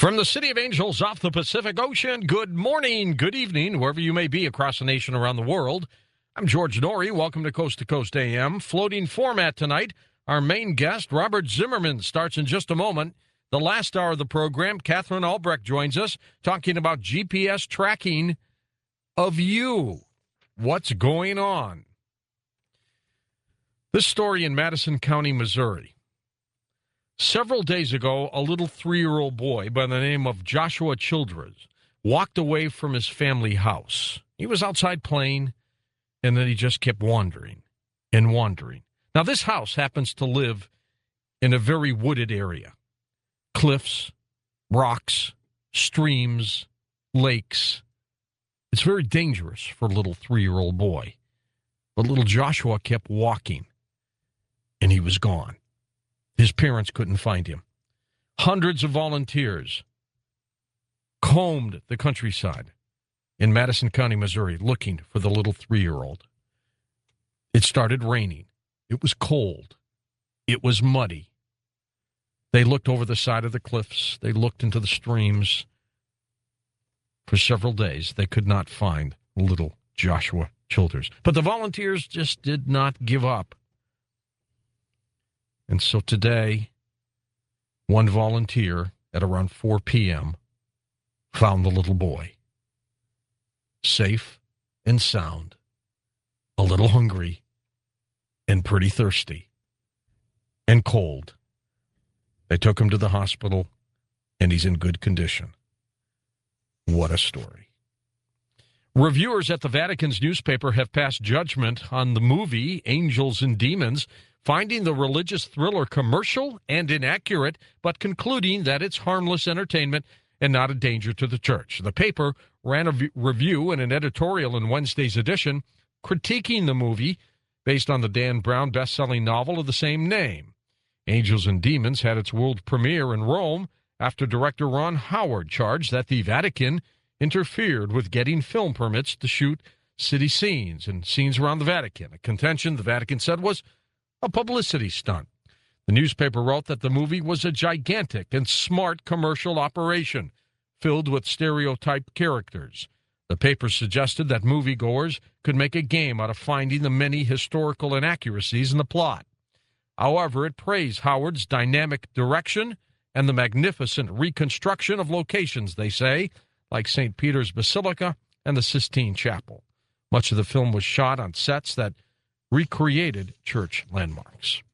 From the City of Angels off the Pacific Ocean, good morning, good evening, wherever you may be across the nation, around the world. I'm George Noory. Welcome to Coast AM. Floating format tonight. Our main guest, Robert Zimmerman, starts in just a moment. The last hour of the program, Catherine Albrecht joins us, talking about GPS tracking of you. What's going on? This story in Madison County, Missouri. Several days ago, a little 3-year-old boy by the name of Joshua Childress walked away from his family house. He was outside playing, and then he just kept wandering and wandering. Now, this house happens to live in a very wooded area. Cliffs, rocks, streams, lakes. It's very dangerous for a little 3-year-old boy. But little Joshua kept walking, and he was gone. His parents couldn't find him. Hundreds of volunteers combed the countryside in Madison County, Missouri, looking for the little 3-year-old. It started raining. It was cold. It was muddy. They looked over the side of the cliffs. They looked into the streams. For several days, they could not find little Joshua Childress. But the volunteers just did not give up. And so today, one volunteer at around 4 p.m. found the little boy. Safe and sound, a little hungry, and pretty thirsty, and cold. They took him to the hospital, and he's in good condition. What a story. Reviewers at the Vatican's newspaper have passed judgment on the movie Angels and Demons, finding the religious thriller commercial and inaccurate, but concluding that it's harmless entertainment and not a danger to the church. The paper ran a review and an editorial in Wednesday's edition critiquing the movie based on the Dan Brown best-selling novel of the same name. Angels and Demons had its world premiere in Rome after director Ron Howard charged that the Vatican interfered with getting film permits to shoot city scenes and scenes around the Vatican, a contention the Vatican said was a publicity stunt. The newspaper wrote that the movie was a gigantic and smart commercial operation filled with stereotyped characters. The paper suggested that moviegoers could make a game out of finding the many historical inaccuracies in the plot. However, it praised Howard's dynamic direction and the magnificent reconstruction of locations, they say, like St. Peter's Basilica and the Sistine Chapel. Much of the film was shot on sets that recreated church landmarks.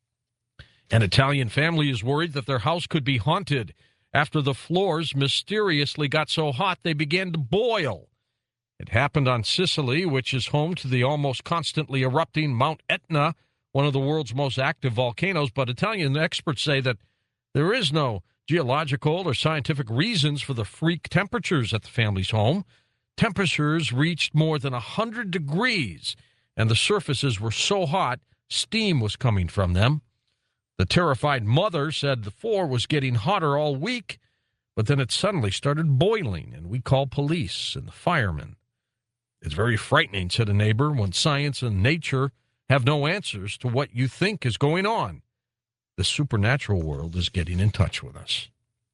An Italian family is worried that their house could be haunted after the floors mysteriously got so hot they began to boil. It happened on Sicily, which is home to the almost constantly erupting Mount Etna, one of the world's most active volcanoes, but Italian experts say that there is no geological or scientific reasons for the freak temperatures at the family's home. Temperatures reached more than 100 degrees, and the surfaces were so hot, steam was coming from them. The terrified mother said the floor was getting hotter all week, but then it suddenly started boiling, and we called police and the firemen. It's very frightening, said a neighbor, when science and nature have no answers to what you think is going on. The supernatural world is getting in touch with us.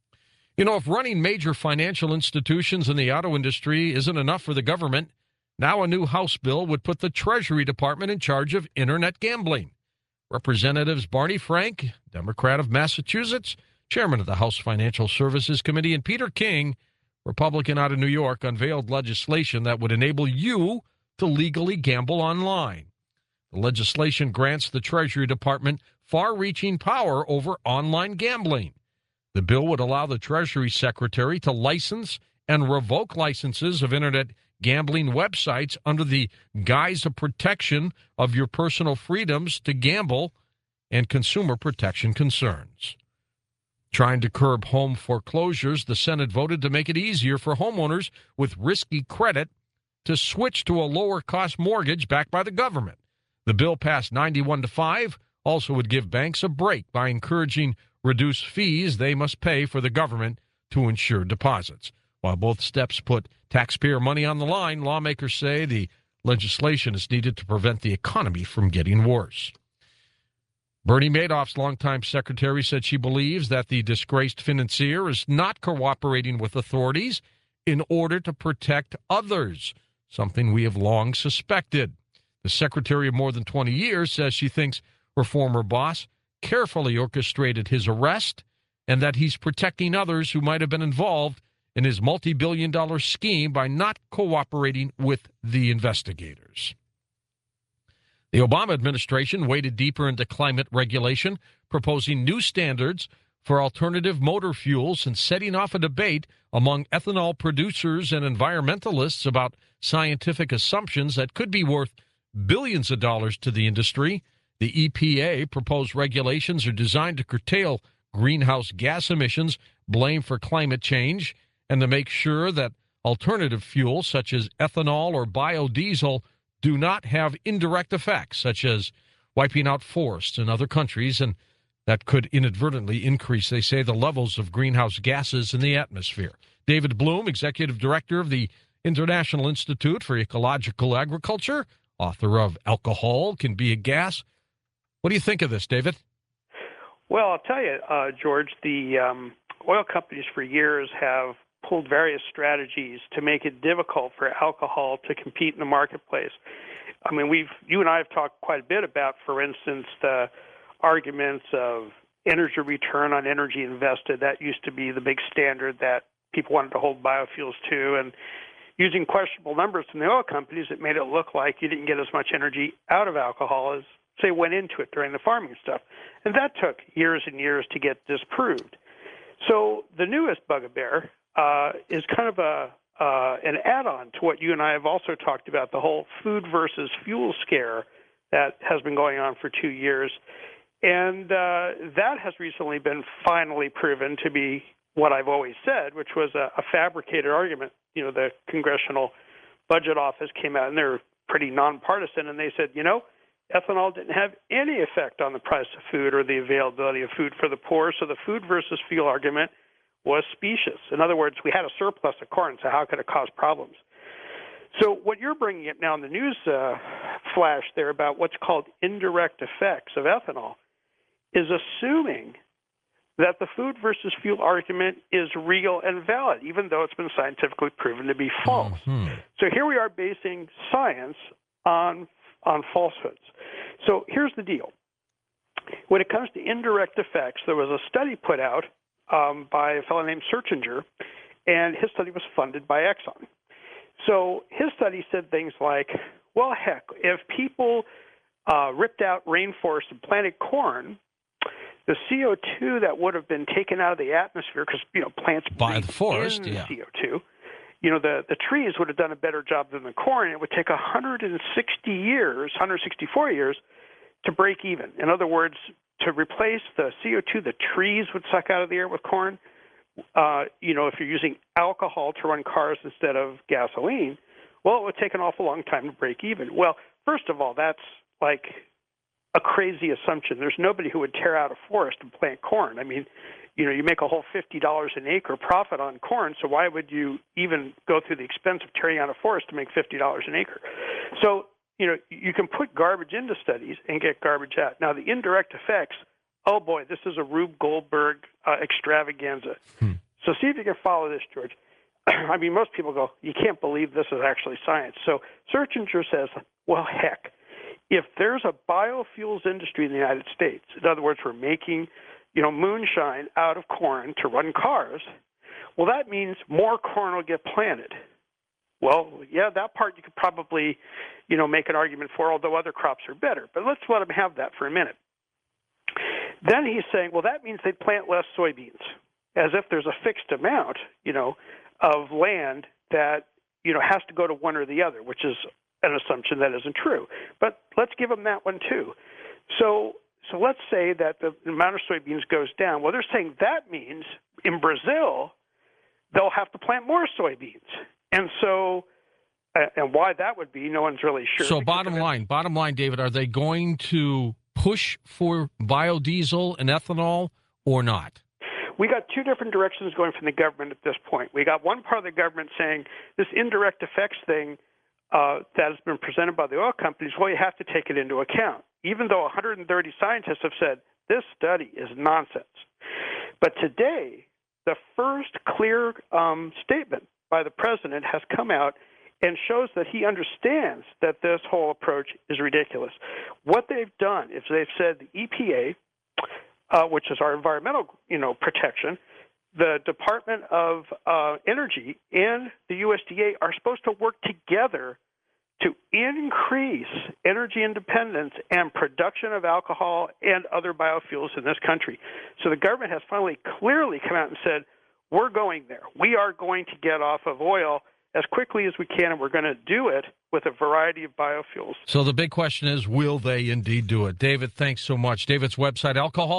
You know, if running major financial institutions in the auto industry isn't enough for the government, now a new House bill would put the Treasury Department in charge of internet gambling. Representatives Barney Frank, Democrat of Massachusetts, chairman of the House Financial Services Committee, and Peter King, Republican out of New York, unveiled legislation that would enable you to legally gamble online. The legislation grants the Treasury Department far-reaching power over online gambling. The bill would allow the Treasury Secretary to license and revoke licenses of internet gambling websites under the guise of protection of your personal freedoms to gamble and consumer protection concerns. Trying to curb home foreclosures, the Senate voted to make it easier for homeowners with risky credit to switch to a lower-cost mortgage backed by the government. The bill passed 91-5, also would give banks a break by encouraging reduced fees they must pay for the government to insure deposits. While both steps put taxpayer money on the line, lawmakers say the legislation is needed to prevent the economy from getting worse. Bernie Madoff's longtime secretary said she believes that the disgraced financier is not cooperating with authorities in order to protect others, something we have long suspected. The secretary of more than 20 years says she thinks her former boss carefully orchestrated his arrest and that he's protecting others who might have been involved in his multi-billion-dollar scheme by not cooperating with the investigators. The Obama administration waded deeper into climate regulation, proposing new standards for alternative motor fuels and setting off a debate among ethanol producers and environmentalists about scientific assumptions that could be worth billions of dollars to the industry. The EPA proposed regulations are designed to curtail greenhouse gas emissions blamed for climate change and to make sure that alternative fuels such as ethanol or biodiesel do not have indirect effects, such as wiping out forests in other countries, and that could inadvertently increase, they say, the levels of greenhouse gases in the atmosphere. David Bloom, executive director of the International Institute for Ecological Agriculture, author of Alcohol Can Be a Gas. What do you think of this, David? Well, I'll tell you, George, the oil companies for years have pulled various strategies to make it difficult for alcohol to compete in the marketplace. I mean, you and I have talked quite a bit about, for instance, the arguments of energy return on energy invested. That used to be the big standard that people wanted to hold biofuels to. And using questionable numbers from the oil companies, it made it look like you didn't get as much energy out of alcohol as, say, went into it during the farming stuff. And that took years and years to get disproved. So the newest bugaboo is kind of an add-on to what you and I have also talked about, the whole food versus fuel scare that has been going on for 2 years. And that has recently been finally proven to be what I've always said, which was a fabricated argument. You know, the Congressional Budget Office came out, and they're pretty nonpartisan, and they said, ethanol didn't have any effect on the price of food or the availability of food for the poor, so the food versus fuel argument was specious. In other words, we had a surplus of corn, so how could it cause problems? So what you're bringing up now in the news flash there about what's called indirect effects of ethanol is assuming that the food versus fuel argument is real and valid, even though it's been scientifically proven to be false. Mm-hmm. So here we are basing science on falsehoods. So here's the deal. When it comes to indirect effects, there was a study put out by a fellow named Searchinger, and his study was funded by Exxon. So his study said things like, well, heck, if people ripped out rainforests and planted corn, the CO2 that would have been taken out of the atmosphere, because plants by the forest, CO2, the trees would have done a better job than the corn. It would take 164 years to break even. In other words, to replace the CO2 the trees would suck out of the air with corn, if you're using alcohol to run cars instead of gasoline, well, it would take an awful long time to break even. Well, first of all, that's like a crazy assumption. There's nobody who would tear out a forest and plant corn. I mean, you make a whole $50 an acre profit on corn, so why would you even go through the expense of tearing out a forest to make $50 an acre? So, you can put garbage into studies and get garbage out. Now, the indirect effects, oh boy, this is a Rube Goldberg extravaganza. So see if you can follow this, George. I mean, most people go, you can't believe this is actually science. So Searchinger says, well, heck, if there's a biofuels industry in the United States, in other words, we're making, moonshine out of corn to run cars, well, that means more corn will get planted. Well, yeah, that part you could probably, make an argument for, although other crops are better. But let's let him have that for a minute. Then he's saying, well, that means they plant less soybeans, as if there's a fixed amount, of land that, has to go to one or the other, which is an assumption that isn't true. But let's give them that one too. So let's say that the amount of soybeans goes down. Well, they're saying that means in Brazil, they'll have to plant more soybeans. And so, and why that would be, no one's really sure. So bottom line, David, are they going to push for biodiesel and ethanol or not? We got two different directions going from the government at this point. We got one part of the government saying this indirect effects thing that has been presented by the oil companies, well, you have to take it into account, even though 130 scientists have said this study is nonsense. But today, the first clear statement by the president has come out and shows that he understands that this whole approach is ridiculous. What they've done is they've said the EPA, which is our environmental, protection, the Department of Energy and the USDA are supposed to work together to increase energy independence and production of alcohol and other biofuels in this country. So the government has finally clearly come out and said, we're going there. We are going to get off of oil as quickly as we can, and we're going to do it with a variety of biofuels. So the big question is, will they indeed do it? David, thanks so much. David's website,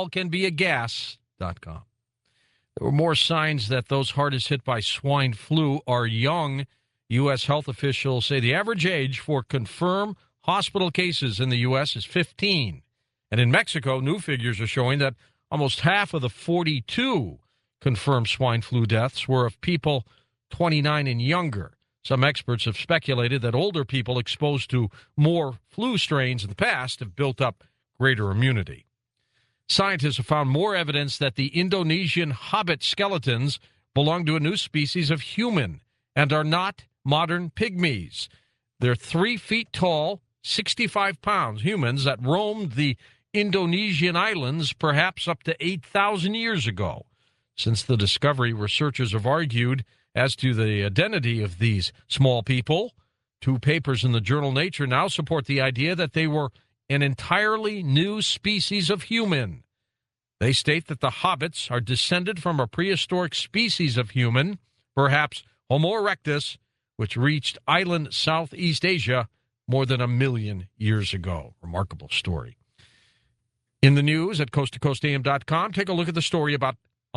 alcoholcanbeagas.com. There were more signs that those hardest hit by swine flu are young. U.S. health officials say the average age for confirmed hospital cases in the U.S. is 15. And in Mexico, new figures are showing that almost half of the 42 confirmed swine flu deaths were of people 29 and younger. Some experts have speculated that older people exposed to more flu strains in the past have built up greater immunity. Scientists have found more evidence that the Indonesian hobbit skeletons belong to a new species of human and are not modern pygmies. They're 3 feet tall, 65 pounds humans that roamed the Indonesian islands perhaps up to 8,000 years ago. Since the discovery, researchers have argued as to the identity of these small people. 2 papers in the journal Nature now support the idea that they were an entirely new species of human. They state that the hobbits are descended from a prehistoric species of human, perhaps Homo erectus, which reached island Southeast Asia more than 1 million years ago. Remarkable story. In the news at coasttocoastam.com, take a look at the story about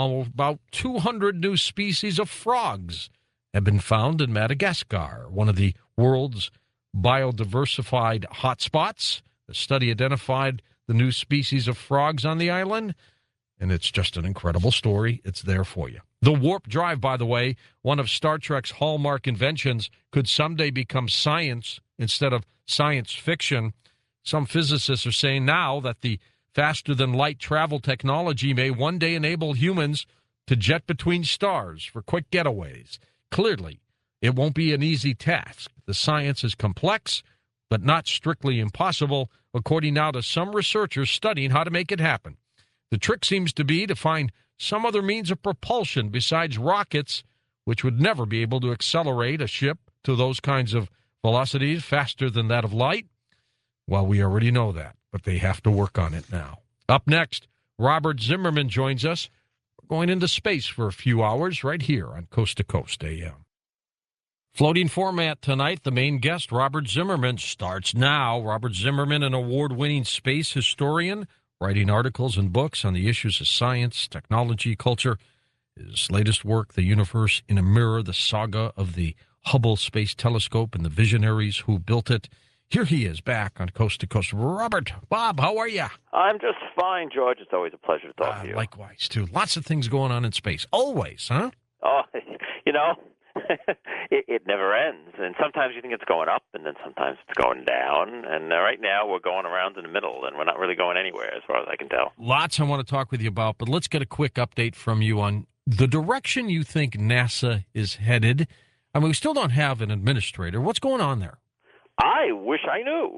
200 new species of frogs have been found in Madagascar, one of the world's biodiversified hotspots. The study identified the new species of frogs on the island, and it's just an incredible story. It's there for you. The warp drive, by the way, one of Star Trek's hallmark inventions, could someday become science instead of science fiction. Some physicists are saying now that the faster-than-light travel technology may one day enable humans to jet between stars for quick getaways. Clearly, it won't be an easy task. The science is complex, but not strictly impossible, according now to some researchers studying how to make it happen. The trick seems to be to find some other means of propulsion besides rockets, which would never be able to accelerate a ship to those kinds of velocities faster than that of light. Well, we already know that, but they have to work on it now. Up next, Robert Zimmerman joins us. We're going into space for a few hours right here on Coast to Coast AM. Floating format tonight. The main guest, Robert Zimmerman, starts now. Robert Zimmerman, an award-winning space historian, writing articles and books on the issues of science, technology, culture. His latest work, The Universe in a Mirror, the saga of the Hubble Space Telescope and the visionaries who built it. Here he is back on Coast to Coast. Robert, Bob, how are you? I'm just fine, George. It's always a pleasure to talk to you. Likewise, too. Lots of things going on in space. Always, huh? Oh, it never ends. And sometimes you think it's going up, and then sometimes it's going down. And right now we're going around in the middle, and we're not really going anywhere as far as I can tell. Lots I want to talk with you about, but let's get a quick update from you on the direction you think NASA is headed. I mean, we still don't have an administrator. What's going on there? I wish I knew.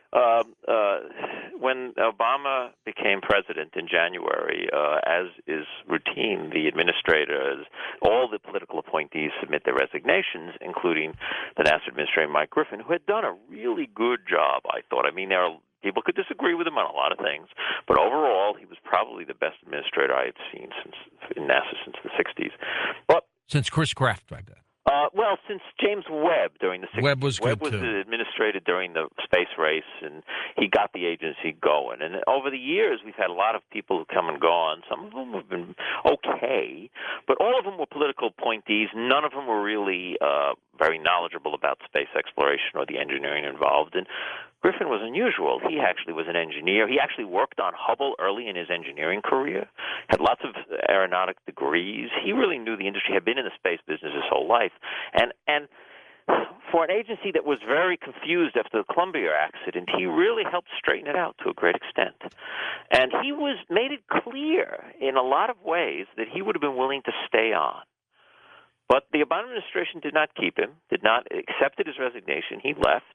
When Obama became president in January, as is routine, the administrators, all the political appointees submit their resignations, including the NASA administrator, Mike Griffin, who had done a really good job, I thought. I mean, people could disagree with him on a lot of things, but overall, he was probably the best administrator I had seen in NASA since the 60s. But since Chris Kraft, I bet. Well, since James Webb during the 60s. Webb was good, too. Administrated during the space race, and he got the agency going. And over the years, we've had a lot of people who come and gone. Some of them have been okay, but all of them were political appointees. None of them were really very knowledgeable about space exploration or the engineering involved. And Griffin was unusual. He actually was an engineer. He actually worked on Hubble early in his engineering career, had lots of aeronautic degrees. He really knew the industry, had been in the space business his whole life. And for an agency that was very confused after the Columbia accident, he really helped straighten it out to a great extent. And he made it clear in a lot of ways that he would have been willing to stay on. But the Obama administration did not keep him, did not accept his resignation. He left.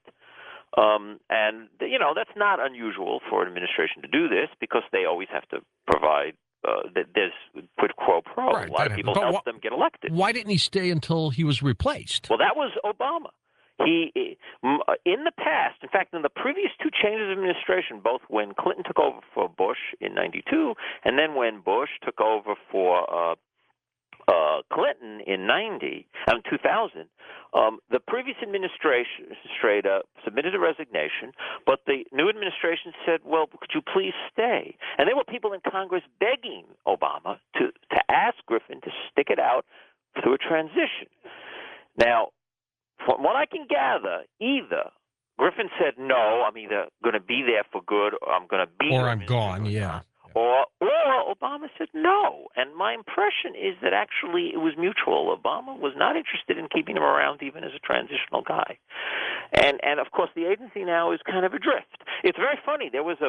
And, that's not unusual for an administration to do this because they always have to provide there's quid pro quo. Right, a lot of people help them get elected. Why didn't he stay until he was replaced? Well, that was Obama. He, in the past, in fact, in the previous two changes of administration, both when Clinton took over for Bush in '92, and then when Bush took over for Clinton in 2000, the previous administrator submitted a resignation, but the new administration said, well, could you please stay? And there were people in Congress begging Obama to ask Griffin to stick it out through a transition. Now, from what I can gather, either Griffin said, no, I'm either going to be there for good or I'm going to be or I'm gone, yeah. Or Obama said no. And my impression is that actually it was mutual. Obama was not interested in keeping him around even as a transitional guy. And of course, the agency now is kind of adrift. It's very funny. There was a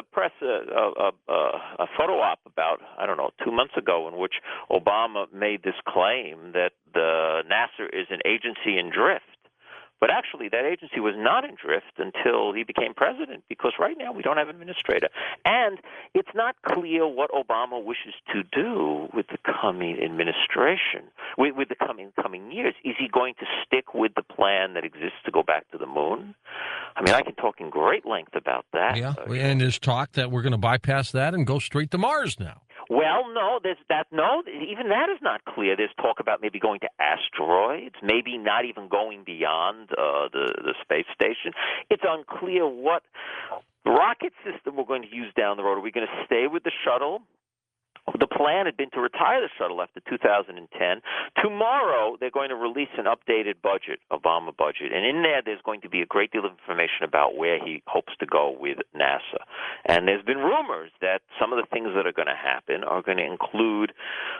photo op about, 2 months ago in which Obama made this claim that the NASA is an agency in drift. But actually, that agency was not in drift until he became president, because right now we don't have an administrator. And it's not clear what Obama wishes to do with the coming administration, with the coming years. Is he going to stick with the plan that exists to go back to the moon? I mean, I can talk in great length about that. Yeah, and there's talk that we're going to bypass that and go straight to Mars now. Well, no, even that is not clear. There's talk about maybe going to asteroids, maybe not even going beyond the space station. It's unclear what rocket system we're going to use down the road. Are we going to stay with the shuttle? The plan had been to retire the shuttle after 2010. Tomorrow, they're going to release an updated budget, Obama budget, and in there's going to be a great deal of information about where he hopes to go with NASA. And there's been rumors that some of the things that are going to happen are going to include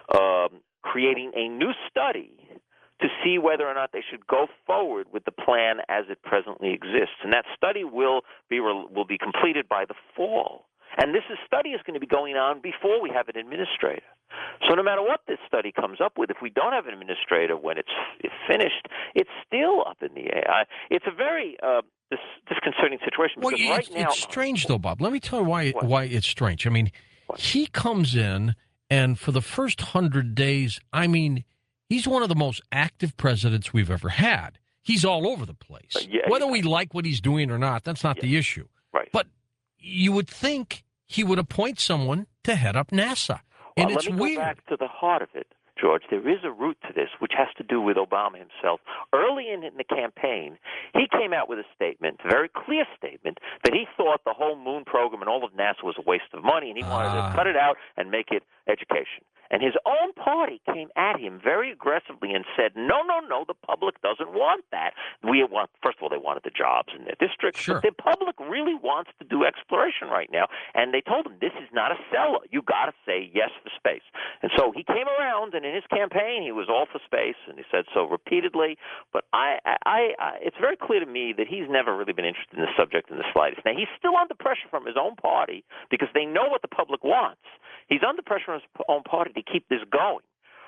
creating a new study to see whether or not they should go forward with the plan as it presently exists. And that study will be completed by the fall. And this study is going to be going on before we have an administrator. So no matter what this study comes up with, if we don't have an administrator when it's finished, it's still up in the air. It's a very disconcerting situation. Because it's strange, though, Bob. Let me tell you why it's strange. I mean, he comes in, and for the first 100 days, I mean, he's one of the most active presidents we've ever had. He's all over the place. Whether we like what he's doing or not, that's not the issue. Right. But you would think he would appoint someone to head up NASA. And well, it's let me weird. Go back to the heart of it, George. There is a root to this, which has to do with Obama himself. Early in the campaign, he came out with a statement, a very clear statement, that he thought the whole moon program and all of NASA was a waste of money, and he wanted to cut it out and make it education. And his own party came at him very aggressively and said, no, the public doesn't want that. First of all, they wanted the jobs in their districts, sure. But the public really wants to do exploration right now. And they told him, this is not a seller. You got to say yes for space. And so he came around, and in his campaign, he was all for space, and he said so repeatedly. But it's very clear to me that he's never really been interested in the subject in the slightest. Now, he's still under pressure from his own party because they know what the public wants. He's under pressure from his own party to keep this going.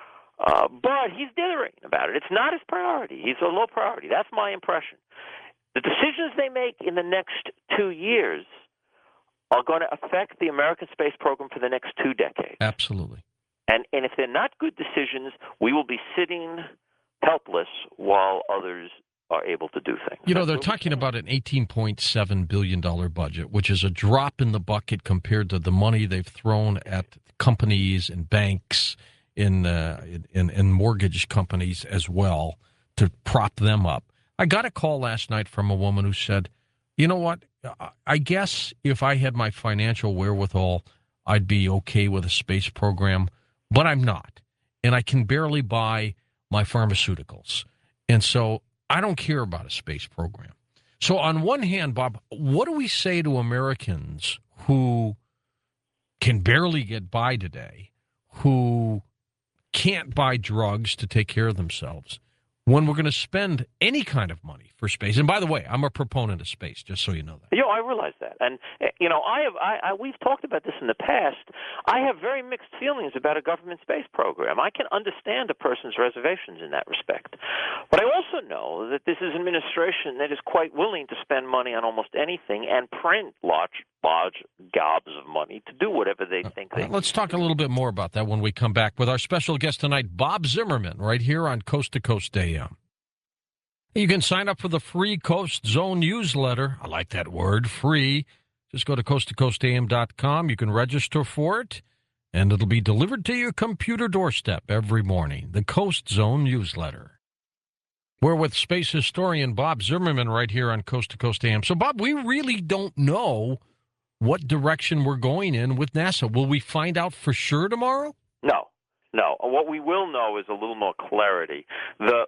But he's dithering about it. It's not his priority. He's a low priority. That's my impression. The decisions they make in the next 2 years are going to affect the American space program for the next 2 decades. Absolutely. And if they're not good decisions, we will be sitting helpless while others are able to do things. You know, they're talking about an $18.7 billion budget, which is a drop in the bucket compared to the money they've thrown at companies and banks in mortgage companies as well to prop them up. I got a call last night from a woman who said, you know what, I guess if I had my financial wherewithal, I'd be okay with a space program, but I'm not. And I can barely buy my pharmaceuticals. And so I don't care about a space program. So on one hand, Bob, what do we say to Americans who can barely get by today, who can't buy drugs to take care of themselves? when we're going to spend any kind of money for space. And by the way, I'm a proponent of space, just so you know that. I realize that, and we've talked about this in the past. I have very mixed feelings about a government space program. I can understand a person's reservations in that respect, but I also know that this is an administration that is quite willing to spend money on almost anything and print large gobs of money to do whatever they think they. Let's talk a little bit more about that when we come back with our special guest tonight, Bob Zimmerman, right here on Coast to Coast AM. You can sign up for the free Coast Zone newsletter. I like that word, free. Just go to coasttocoastam.com. You can register for it, and it'll be delivered to your computer doorstep every morning. The Coast Zone newsletter. We're with space historian Bob Zimmerman right here on Coast to Coast AM. So, Bob, we really don't know what direction we're going in with NASA. Will we find out for sure tomorrow? No. What we will know is a little more clarity. The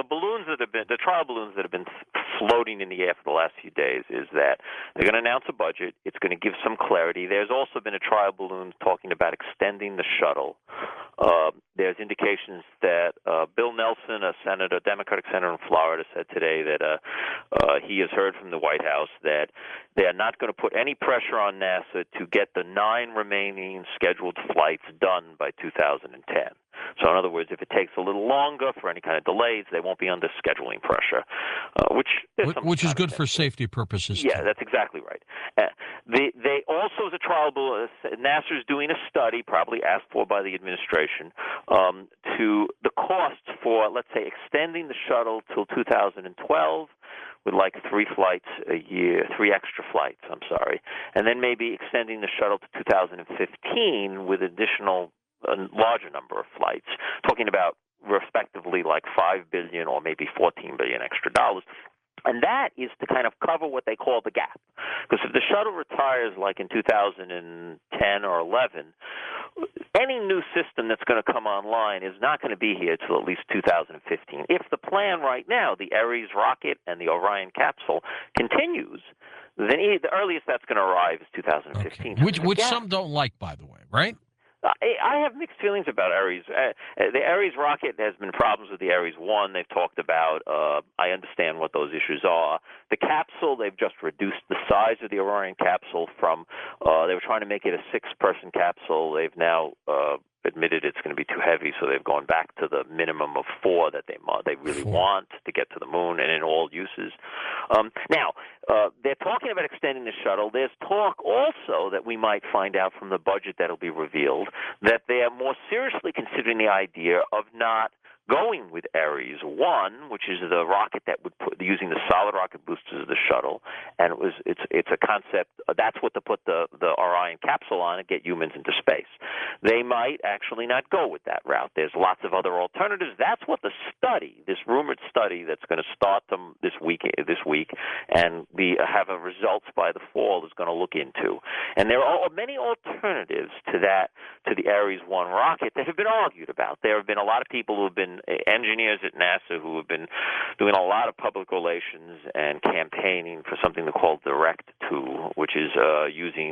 trial balloons that have been floating in the air for the last few days is that they're going to announce a budget. It's going to give some clarity. There's also been a trial balloon talking about extending the shuttle. There's indications that Bill Nelson, a Democratic senator in Florida, said today that he has heard from the White House that they are not going to put any pressure on NASA to get the 9 remaining scheduled flights done by 2010. So in other words, if it takes a little longer for any kind of delays, they won't be under scheduling pressure, which is good for safety purposes. Yeah, too. That's exactly right. They also, as a trial, NASA's doing a study, probably asked for by the administration, to the costs for, let's say, extending the shuttle till 2012 with like 3 flights a year, 3 extra flights, and then maybe extending the shuttle to 2015 with additional a larger number of flights, talking about respectively like $5 billion or maybe $14 billion extra dollars. And that is to kind of cover what they call the gap. Because if the shuttle retires like in 2010 or 11, any new system that's going to come online is not going to be here till at least 2015. If the plan right now, the Ares rocket and the Orion capsule, continues, then the earliest that's going to arrive is 2015. Okay. Which some don't like, by the way, right? I have mixed feelings about Ares. The Ares rocket has been problems with the Ares 1. They've talked about. I understand what those issues are. The capsule, they've just reduced the size of the Orion capsule from. They were trying to make it a 6-person capsule. They've now admitted it's going to be too heavy, so they've gone back to the minimum of 4 that they really want to get to the moon and in all uses. Now, they're talking about extending the shuttle. There's talk also that we might find out from the budget that will be revealed that they are more seriously considering the idea of not going with Ares 1, which is the rocket that would put using the solid rocket boosters of the shuttle, and it's a concept that's what to put the Orion capsule on and get humans into space. They might actually not go with that route. There's lots of other alternatives. That's what the study, this rumored study that's going to start them this week and have a results by the fall is going to look into. And there are many alternatives to the Ares 1 rocket that have been argued about. There have been a lot of people who have been engineers at NASA who have been doing a lot of public relations and campaigning for something they call Direct-to, which is using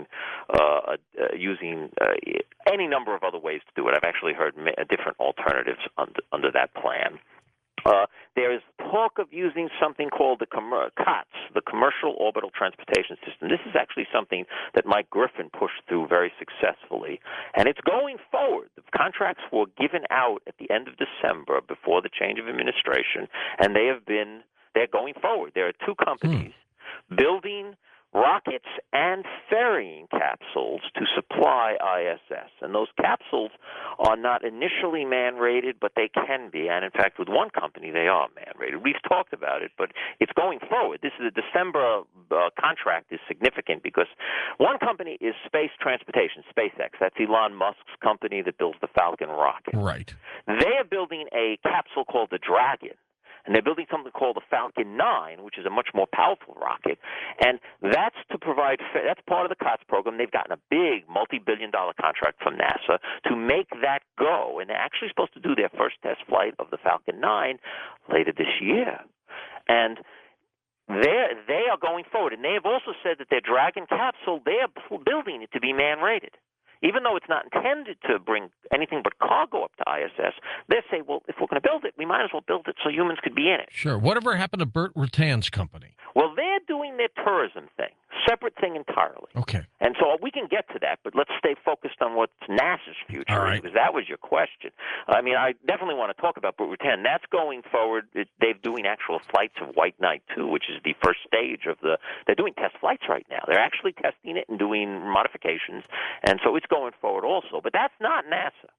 any number of other ways to do it. I've actually heard different alternatives under that plan. There is talk of using something called the COTS, the Commercial Orbital Transportation System. This is actually something that Mike Griffin pushed through very successfully, and it's going forward. The contracts were given out at the end of December before the change of administration, and they're going forward. There are 2 companies building rockets and ferrying capsules to supply ISS. And those capsules are not initially man-rated, but they can be. And, in fact, with one company, they are man-rated. We've talked about it, but it's going forward. This is a December contract is significant because one company is Space Transportation, SpaceX. That's Elon Musk's company that builds the Falcon rocket. Right. They are building a capsule called the Dragon. And they're building something called the Falcon 9, which is a much more powerful rocket. And that's to provide – that's part of the COTS program. They've gotten a big multi-billion-dollar contract from NASA to make that go. And they're actually supposed to do their first test flight of the Falcon 9 later this year. And they are going forward. And they have also said that their Dragon capsule, they are building it to be man-rated. even though it's not intended to bring anything but cargo up to ISS, they say, well, if we're going to build it, we might as well build it so humans could be in it. Sure. Whatever happened to Burt Rutan's company? Well, they're doing their tourism thing, separate thing entirely. Okay. And so we can get to that, but let's stay focused on what's NASA's future, All right. because that was your question. I mean, I definitely want to talk about Burt Rutan. That's going forward. They're doing actual flights of White Knight 2, which is the first stage of they're doing test flights right now. They're actually testing it and doing modifications, and so it's going forward also. But that's not NASA.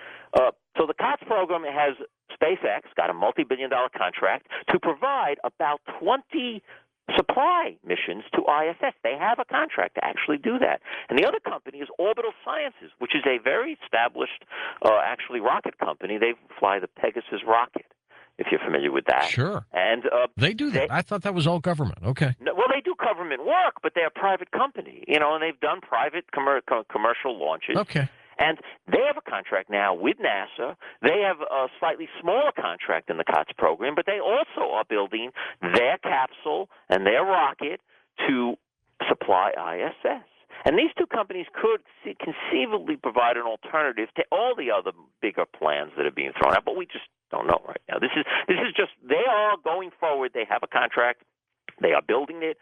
So the COTS program has SpaceX got a multi-billion-dollar contract to provide about 20 supply missions to ISS. They have a contract to actually do that. And the other company is Orbital Sciences, which is a very established, actually, rocket company. They fly the Pegasus rocket, if you're familiar with that. Sure. And they do that. I thought that was all government. Okay. No, well, they do government work, but they're a private company, and they've done private commercial launches. Okay. And they have a contract now with NASA. They have a slightly smaller contract in the COTS program, but they also are building their capsule and their rocket to supply ISS. And these two companies could conceivably provide an alternative to all the other bigger plans that are being thrown out, but we just don't know right now. This is just, they are going forward. They have a contract. They are building it.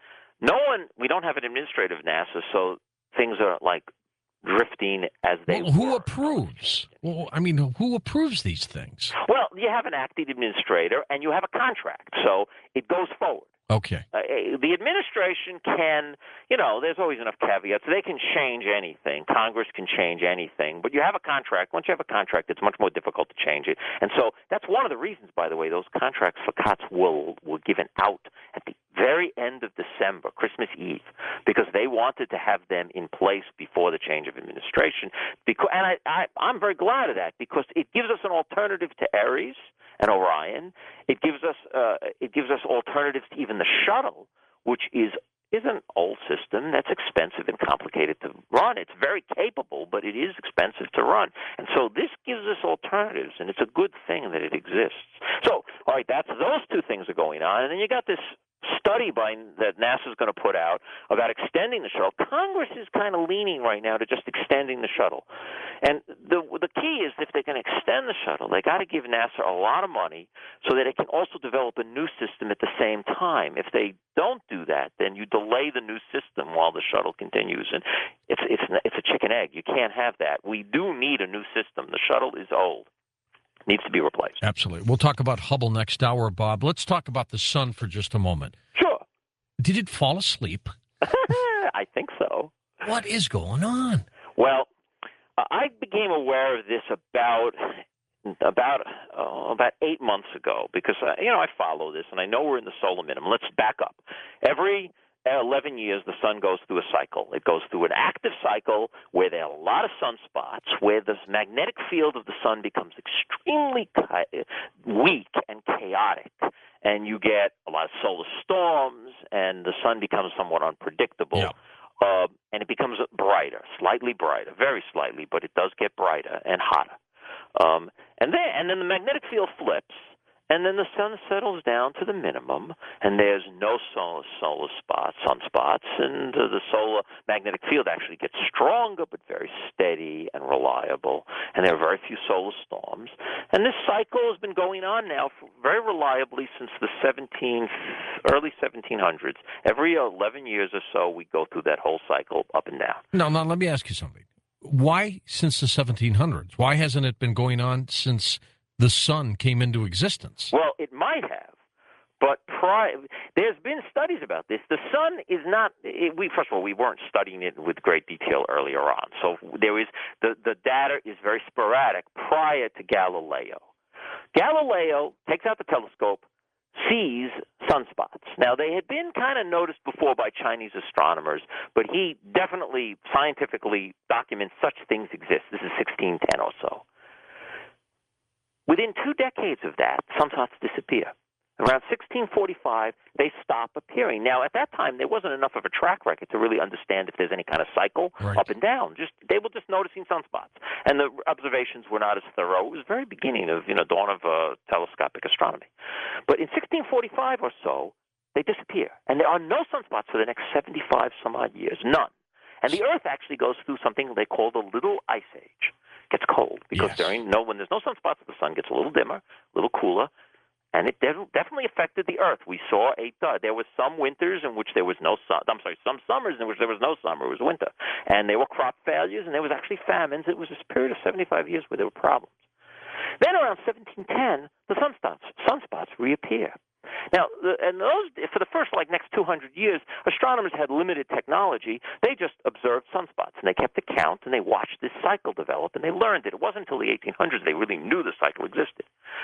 We don't have an administrator of NASA, so things are like drifting as they who approves? Well, I mean, who approves these things? Well, you have an acting administrator, and you have a contract, so it goes forward. Okay. The administration can, there's always enough caveats. They can change anything. Congress can change anything. But you have a contract. Once you have a contract, it's much more difficult to change it. And so that's one of the reasons, by the way, those contracts for COTS were given out at the very end of December, Christmas Eve, because they wanted to have them in place before the change of administration. And I'm very glad of that, because it gives us an alternative to Ares and Orion. It gives us alternatives to even the shuttle, which is an old system that's expensive and complicated to run. It's very capable, but it is expensive to run. And so this gives us alternatives, and it's a good thing that it exists. So, all right, those two things are going on, and then you got this study that NASA is going to put out about extending the shuttle. Congress is kind of leaning right now to just extending the shuttle. And the key is, if they're going to extend the shuttle, they got to give NASA a lot of money so that it can also develop a new system at the same time. If they don't do that, then you delay the new system while the shuttle continues. And it's a chicken egg. You can't have that. We do need a new system. The shuttle is old. Needs to be replaced. Absolutely. We'll talk about Hubble next hour, Bob. Let's talk about the sun for just a moment. Sure. Did it fall asleep? I think so. What is going on? Well, I became aware of this about 8 months ago, because I follow this and I know we're in the solar minimum. Let's back up. Every 11 years, the sun goes through a cycle. It goes through an active cycle where there are a lot of sunspots, where the magnetic field of the sun becomes extremely weak and chaotic, and you get a lot of solar storms, and the sun becomes somewhat unpredictable. Yeah. And it becomes brighter, slightly brighter, very slightly, but it does get brighter and hotter. And then the magnetic field flips, and then the sun settles down to the minimum, and there's no sunspots, and the solar magnetic field actually gets stronger, but very steady and reliable, and there are very few solar storms. And this cycle has been going on now very reliably since the early 1700s. Every 11 years or so, we go through that whole cycle up and down. Now, let me ask you something. Why since the 1700s? Why hasn't it been going on since the sun came into existence? Well, it might have, but there's been studies about this. The sun is not. First of all, we weren't studying it with great detail earlier on, so the data is very sporadic prior to Galileo. Galileo takes out the telescope, sees sunspots. Now, they had been kind of noticed before by Chinese astronomers, but he definitely scientifically documents such things exist. This is 1610 or so. Within 2 decades of that, sunspots disappear. Around 1645, they stop appearing. Now, at that time, there wasn't enough of a track record to really understand if there's any kind of cycle up and down. They were just noticing sunspots, and the observations were not as thorough. It was the very beginning of dawn of telescopic astronomy. But in 1645 or so, they disappear, and there are no sunspots for the next 75 some odd years, none. And the Earth actually goes through something they call the Little Ice Age. It gets cold because when there's no sunspots, the sun gets a little dimmer, a little cooler, and it definitely affected the Earth. We saw there was some winters in which there was no sun. I'm sorry, some summers in which there was no summer. It was winter. And there were crop failures, and there was actually famines. It was this period of 75 years where there were problems. Then around 1710, the sunspots reappear. Now, for the first next 200 years, astronomers had limited technology. They just observed sunspots, and they kept a count, and they watched this cycle develop, and they learned it. It wasn't until the 1800s they really knew the cycle existed.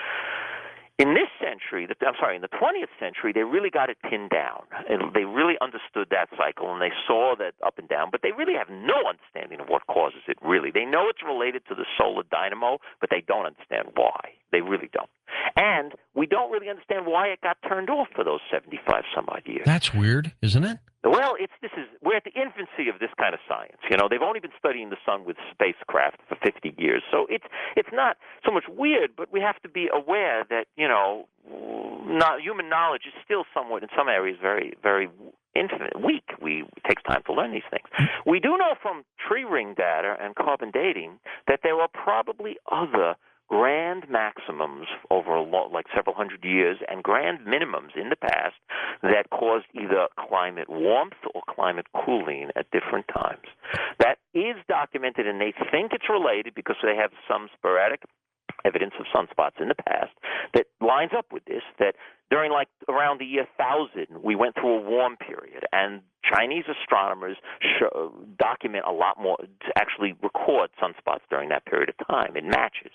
In this century, in the 20th century, they really got it pinned down. And they really understood that cycle, and they saw that up and down, but they really have no understanding of what causes it, really. They know it's related to the solar dynamo, but they don't understand why. They really don't. And we don't really understand why it got turned off for those 75-some-odd years. That's weird, isn't it? Well, we're at the infancy of this kind of science. They've only been studying the sun with spacecraft for 50 years, so it's not so much weird. But we have to be aware that human knowledge is still somewhat, in some areas, very, very weak. It takes time to learn these things. We do know from tree ring data and carbon dating that there are probably other grand maximums over several hundred years and grand minimums in the past that caused either climate warmth or climate cooling at different times. That is documented, and they think it's related because they have some sporadic evidence of sunspots in the past that lines up with this, that during around the year 1000, we went through a warm period, and Chinese astronomers document a lot more, to actually record sunspots during that period of time. It matches.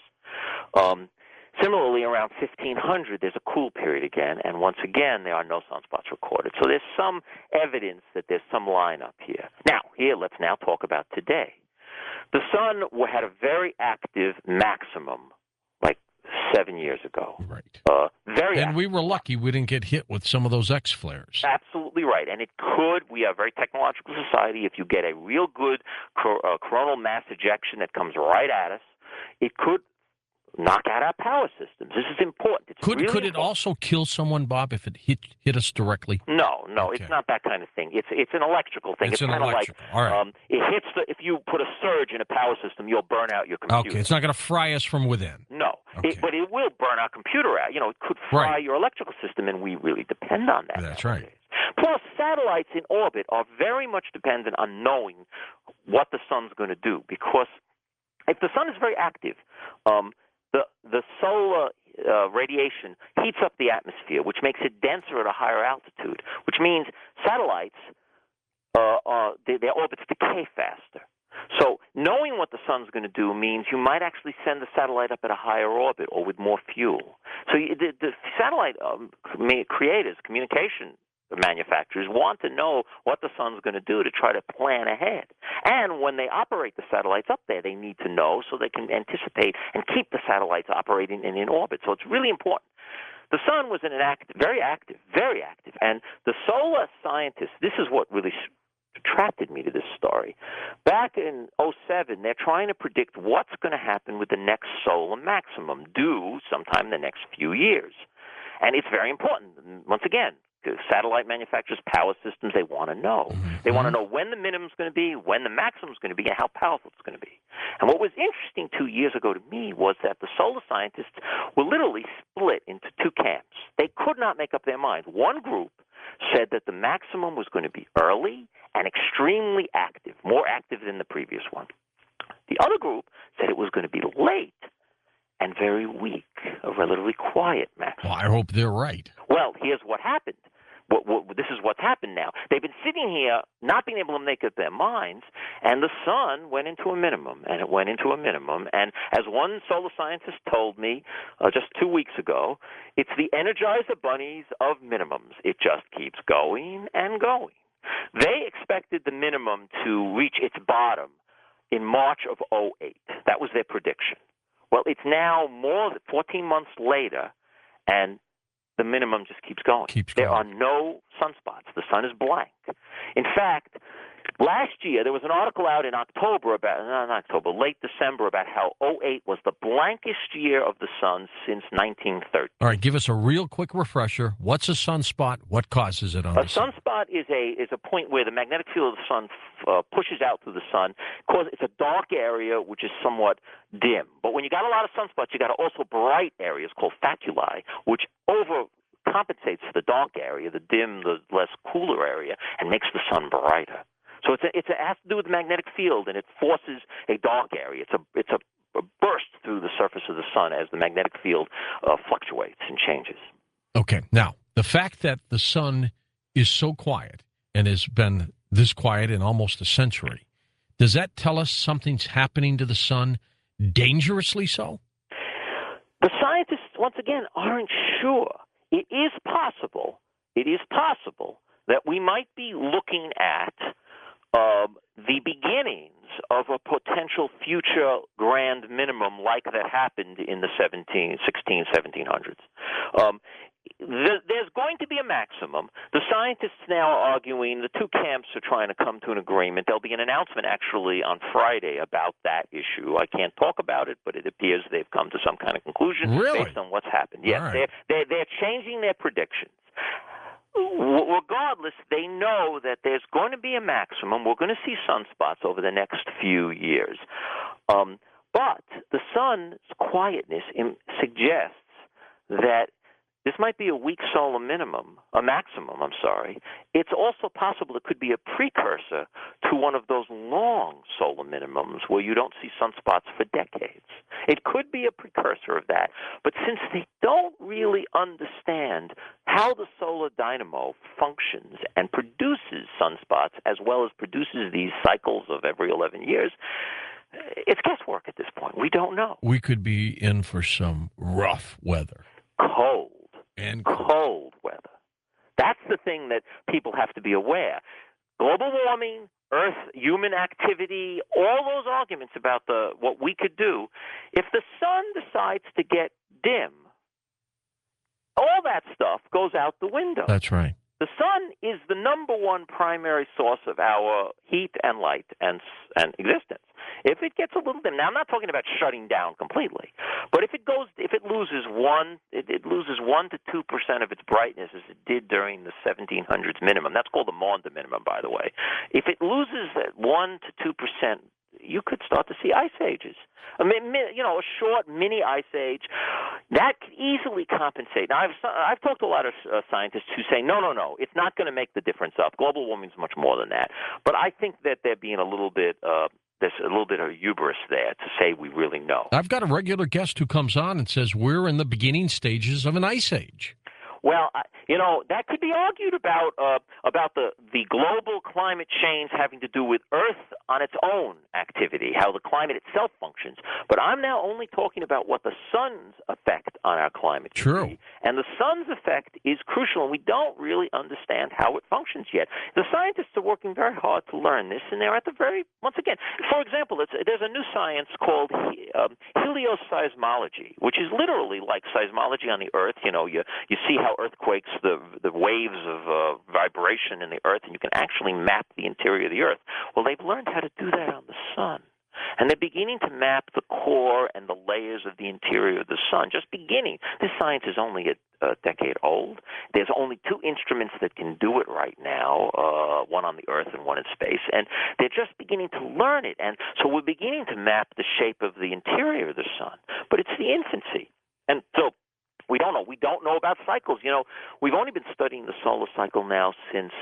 Similarly, around 1500, there's a cool period again, and once again, there are no sunspots recorded. So there's some evidence that there's some lineup here. Now, let's now talk about today. The sun had a very active maximum 7 years ago. Right. Very active. And we were lucky we didn't get hit with some of those X flares. Absolutely right. And we are a very technological society. If you get a real good coronal mass ejection that comes right at us, it could knock out our power systems. This is important. Could it also kill someone, Bob, if it hit us directly? No, Okay. It's not that kind of thing. It's an electrical thing. It's an kind electrical. of All right. It hits if you put a surge in a power system, you'll burn out your computer. Okay, it's not going to fry us from within. No, Okay. but it will burn our computer out. It could fry your electrical system, and we really depend on that. That's right. Plus, satellites in orbit are very much dependent on knowing what the sun's going to do, because if the sun is very active, the solar radiation heats up the atmosphere, which makes it denser at a higher altitude, which means satellites, their orbits decay faster. So knowing what the sun's going to do means you might actually send the satellite up at a higher orbit or with more fuel. So the satellite creators, communication manufacturers, want to know what the sun's going to do to try to plan ahead. And when they operate the satellites up there, they need to know so they can anticipate and keep the satellites operating and in orbit. So it's really important. The sun was very active, and the solar scientists, this is what really attracted me to this story. Back in 2007, they're trying to predict what's going to happen with the next solar maximum due sometime in the next few years. And it's very important. Once again, satellite manufacturers, power systems, they want to know. Mm-hmm. They want to know when the minimum's going to be, when the maximum's going to be, and how powerful it's going to be. And what was interesting 2 years ago to me was that the solar scientists were literally split into two camps. They could not make up their minds. One group said that the maximum was going to be early and extremely active, more active than the previous one. The other group said it was going to be late and very weak, a relatively quiet maximum. Well, I hope they're right. Well, here's what happened. This is what's happened now. They've been sitting here not being able to make up their minds, and the sun went into a minimum, and it went into a minimum. And as one solar scientist told me just 2 weeks ago, it's the Energizer bunnies of minimums. It just keeps going and going. They expected the minimum to reach its bottom in March of 2008. That was their prediction. Well, it's now more than 14 months later, and the minimum just keeps going. There are no sunspots. The sun is blank. In fact, Last year, there was an article out in October late December, about how '08 was the blankest year of the sun since 1930. All right, give us a real quick refresher. What's a sunspot? What causes it on the sun? A sunspot is a point where the magnetic field of the sun pushes out through the sun. It's a dark area which is somewhat dim. But when you got a lot of sunspots, you got also bright areas called faculae, which overcompensates the dark area, the dim, the less cooler area, and makes the sun brighter. So it has to do with the magnetic field, and it forces a dark area. It's a burst through the surface of the sun as the magnetic field fluctuates and changes. Okay. Now, the fact that the sun is so quiet and has been this quiet in almost a century, does that tell us something's happening to the sun, dangerously so? The scientists, once again, aren't sure. It is possible that we might be looking at the beginnings of a potential future grand minimum like that happened in the 1700s. There's going to be a maximum. The scientists now are arguing, the two camps are trying to come to an agreement. There'll be an announcement actually on Friday about that issue. I can't talk about it, but it appears they've come to some kind of conclusion based on what's happened. Yes, right. They're changing their predictions. Regardless, they know that there's going to be a maximum. We're going to see sunspots over the next few years. But the sun's quietness suggests that this might be a weak solar maximum. It's also possible it could be a precursor to one of those long solar minimums where you don't see sunspots for decades. It could be a precursor of that. But since they don't really understand how the solar dynamo functions and produces sunspots as well as produces these cycles of every 11 years, it's guesswork at this point. We don't know. We could be in for some rough weather. Cold weather. That's the thing that people have to be aware. Global warming, Earth, human activity, all those arguments about what we could do. If the sun decides to get dim, all that stuff goes out the window. That's right. The sun is the number one primary source of our heat and light and existence. If it gets a little dim, now I'm not talking about shutting down completely, but if it loses 1 to 2% of its brightness as it did during the 1700s minimum, that's called the Maunder minimum, by the way. If it loses that 1 to 2%, you could start to see ice ages. I mean, a short mini ice age that could easily compensate. Now, I've talked to a lot of scientists who say, no, it's not going to make the difference up. Global warming is much more than that. But I think that they're being a little bit. There's a little bit of hubris there to say we really know. I've got a regular guest who comes on and says we're in the beginning stages of an ice age. Well, that could be argued about the global climate change having to do with Earth on its own activity, how the climate itself functions. But I'm now only talking about what the sun's effect on our climate is. True. And the sun's effect is crucial, and we don't really understand how it functions yet. The scientists are working very hard to learn this, and they're at the once again, for example, there's a new science called helioseismology, which is literally like seismology on the Earth. You see how earthquakes, the waves of vibration in the Earth, and you can actually map the interior of the Earth. Well, they've learned how to do that on the sun. And they're beginning to map the core and the layers of the interior of the sun. Just beginning. This science is only a decade old. There's only 2 instruments that can do it right now, one on the Earth and one in space. And they're just beginning to learn it. And so we're beginning to map the shape of the interior of the sun. But it's the infancy. And so we don't know. We don't know about cycles. We've only been studying the solar cycle now since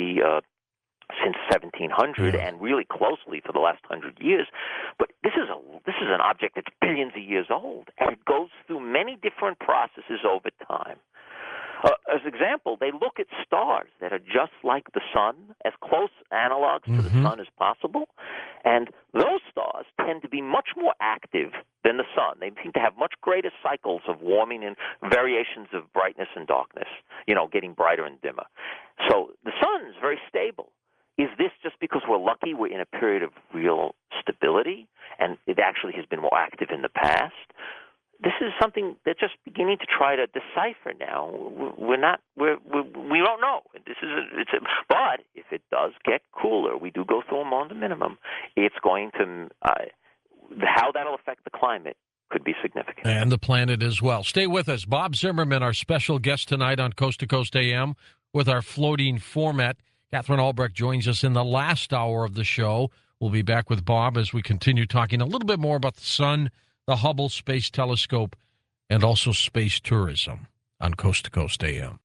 1700 and really closely for the last 100 years. But this is an object that's billions of years old, and it goes through many different processes over time. As an example, they look at stars that are just like the sun, as close analogs to the sun as possible, and those stars tend to be much more active than the sun. They seem to have much greater cycles of warming and variations of brightness and darkness, getting brighter and dimmer. So the sun is very stable. Is this just because we're lucky we're in a period of real stability and it actually has been more active in the past? this is something they're just beginning to try to decipher now. We don't know. But if it does get cooler, we do go through them on the minimum. It's going to how that'll affect the climate could be significant. And the planet as well. Stay with us. Bob Zimmerman, our special guest tonight on Coast to Coast AM with our floating format. Catherine Albrecht joins us in the last hour of the show. We'll be back with Bob as we continue talking a little bit more about the sun, the Hubble Space Telescope, and also space tourism on Coast to Coast AM.